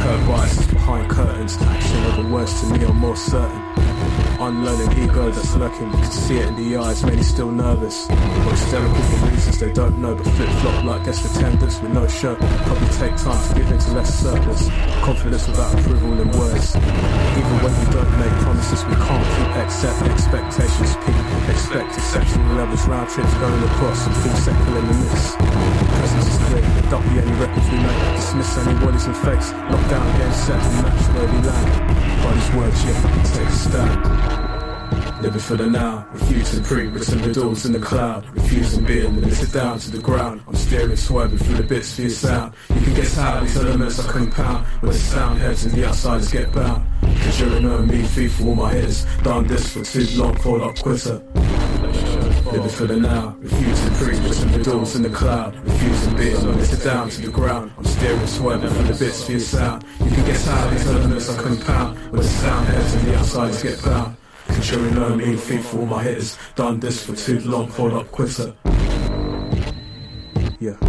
incurred biases behind curtains. Action over words to me are more certain. Unlearning ego that's lurking, you can see it in the eyes, many still nervous. Or hysterical for reasons they don't know, but flip-flop like guest attendants with no shirt. Probably take time to give into less surplus. Confidence without approval in words. Even when we don't make promises we can't keep, accept expectations peak. Expect exceptional levels, round trips going across and full secular limits. Presence is clear, don't be any records we make. Dismiss any worries and fakes, lock down game set and match where we land. By these words, yeah, take a stand. Living for the now, refusing pre-written riddles in the cloud. Refusing being limited down to the ground. I'm steering, swerving through the bits for your sound. You can guess how these elements are compound. When the sound heads and the outsiders get bound. Cause you're a no mean thief for all my hitters. Done this for too long, fall up quitter. Living for the now, refusing pre-written riddles in the cloud. Refusing being limited down to the ground. I'm steering, swerving through the bits for your sound. You can guess how these elements are compound. When the sound heads and the outsiders get bound. Cause you're a no mean thief for all my hitters. Done this for too long, fall up quitter. Yeah.